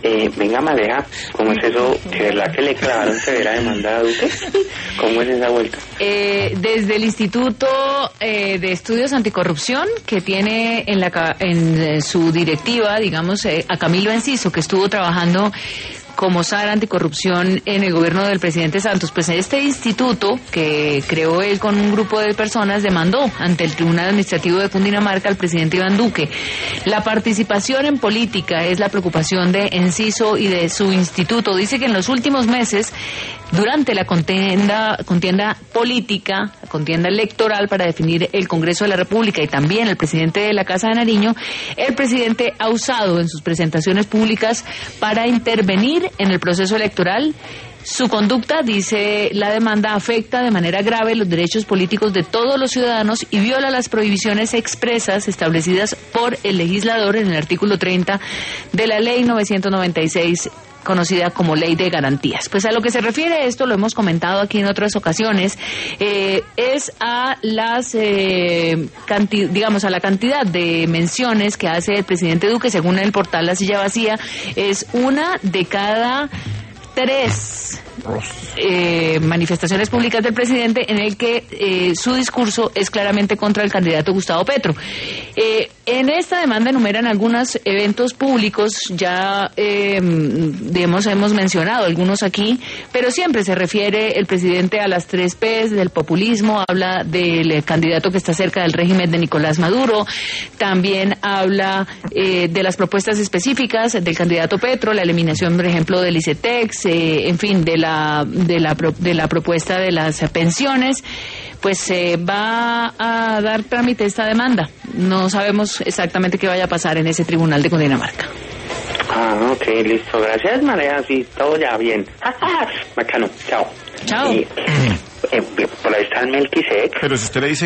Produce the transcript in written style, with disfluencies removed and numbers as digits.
Venga, Maleja, ¿cómo es eso? ¿De verdad que le clavaron severa demanda a Duque? ¿Cómo es esa vuelta? Desde el Instituto de Estudios Anticorrupción, que tiene en su directiva, digamos, a Camilo Enciso, que estuvo trabajando como SAR anticorrupción en el gobierno del presidente Santos, pues este instituto que creó él con un grupo de personas demandó ante el Tribunal Administrativo de Cundinamarca al presidente Iván Duque. La participación en política es la preocupación de Enciso y de su instituto. Dice que en los últimos meses, durante la contienda política, la contienda electoral para definir el Congreso de la República y también el presidente de la Casa de Nariño, el presidente ha usado en sus presentaciones públicas para intervenir en el proceso electoral. Su conducta, dice la demanda, afecta de manera grave los derechos políticos de todos los ciudadanos y viola las prohibiciones expresas establecidas por el legislador en el artículo 30 de la Ley 996, conocida como Ley de Garantías. Pues a lo que se refiere esto, lo hemos comentado aquí en otras ocasiones, es a las, digamos, a la cantidad de menciones que hace el presidente Duque. Según el portal La Silla Vacía, es una de cada 3 manifestaciones públicas del presidente en el que su discurso es claramente contra el candidato Gustavo Petro. En esta demanda enumeran algunos eventos públicos, ya hemos mencionado algunos aquí, pero siempre se refiere el presidente a las 3 P's del populismo, habla del candidato que está cerca del régimen de Nicolás Maduro, también habla de las propuestas específicas del candidato Petro, la eliminación, por ejemplo, del ICETEX, en fin, de la propuesta de las pensiones. Pues se va a dar trámite esta demanda. No sabemos exactamente qué vaya a pasar en ese tribunal de Cundinamarca. Ah, ok, listo. Gracias, Marea. Sí, todo ya bien. Bacano. Chao. Chao. Por ahí está el Melquisedec. Pero si usted le dice